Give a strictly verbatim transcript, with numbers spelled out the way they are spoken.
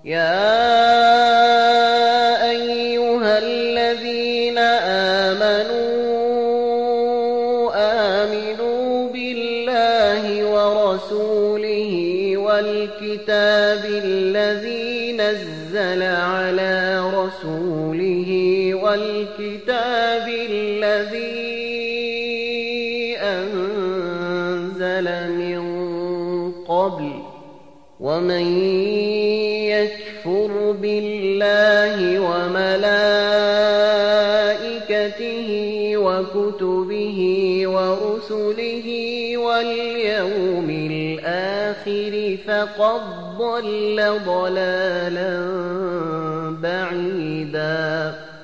يا أيها الذين آمنوا آمنوا بالله ورسوله والكتاب الذي نزل على رسوله والكتاب الذي أنزل من قبل ومن يكفر بالله وملائكته وكتبه ورسله واليوم الآخر فقد ضل ضلالا بعيدا